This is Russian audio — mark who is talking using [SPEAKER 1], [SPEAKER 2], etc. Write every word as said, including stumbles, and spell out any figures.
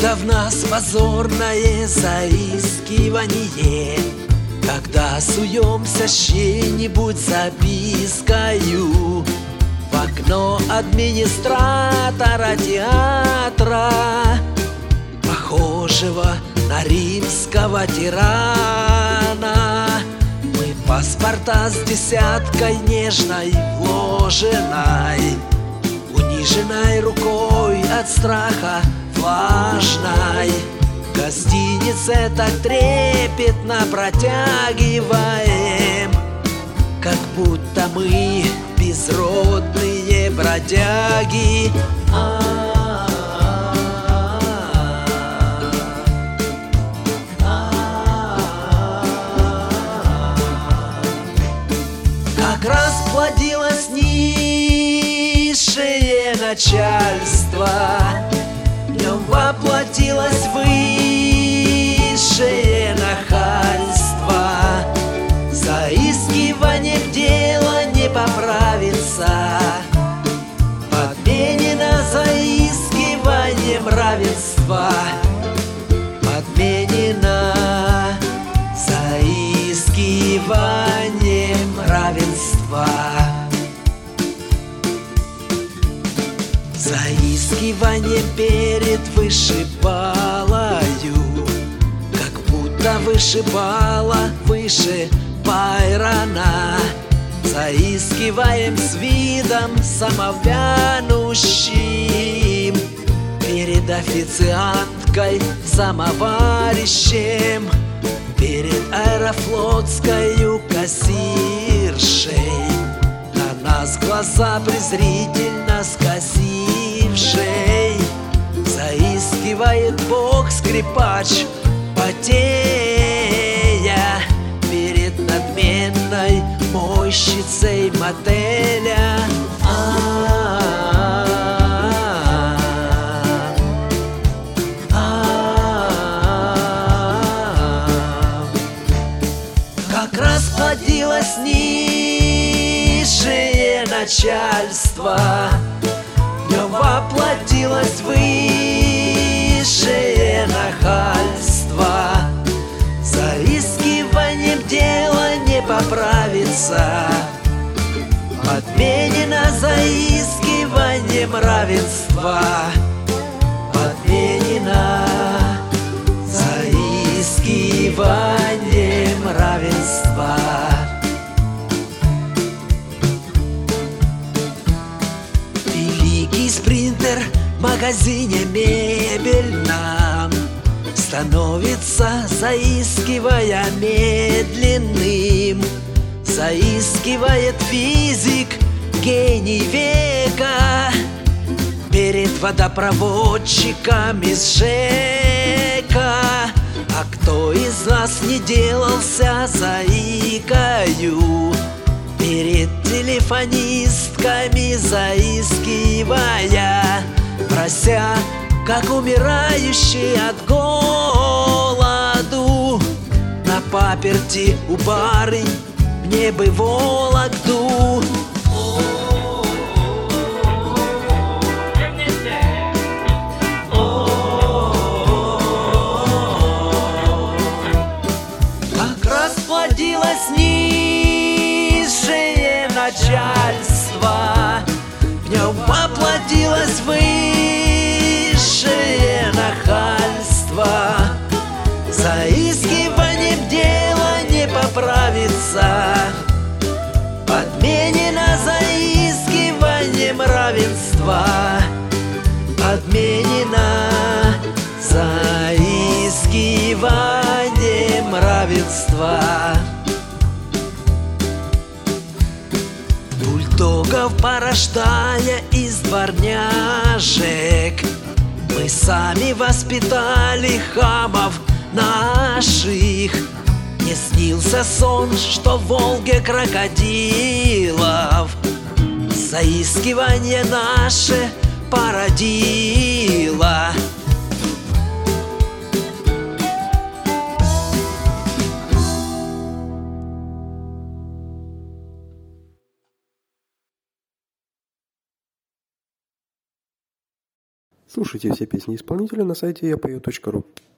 [SPEAKER 1] Когда в нас позорное заискивание, когда суемся с чьей-нибудь запискою в окно администратора театра, похожего на римского тирана, мы паспорта с десяткой нежной вложенной, униженной рукой от страха влажной, в гостинице так трепетно протягиваем, как будто мы безродные бродяги. Как раз плодилось низшее начальство, в нем воплотилось высшее нахальство. Заискиванием дело не поправится, подменено заискиванием равенства, подменено заискиванием равенства. Заискиванием перед вышибалою, как будто вышибала выше Байрона. Заискиваем с видом самовянущим перед официанткой, самоварищем, перед аэрофлотскою кассиршей, на нас глаза презрительно скосившей. Заискивает бог-скрипач, потея перед надменной мойщицей мотеля. Как раз плодилось низшее начальство, в нем воплотилось высшее нахальство. Заискиванием дело не поправится, подменено заискиванием равенства, подменено заискиванием равенства. Великий спринтер в магазине мебельном становится, заискивая, медленным. Заискивает физик, гений века, перед водопроводчиком из ЖЭКа. А кто из нас не делался заикою перед телефонистками, заискивая, прося, как умирающий от голоду, на паперти у барынь мне бы Вологду. Как расплодилось низшее начальство, в нем воплотилось высшее нахальство. Заискиванием дело не поправится, подменено заискиванием равенства, подменено заискиванием равенства. Бульдогов порождая из дворняжек, мы сами воспитали хамов наших. Мне снился сон, что в Волге крокодилов заискивание наше породило.
[SPEAKER 2] Слушайте все песни исполнителя на сайте я пою точка ру.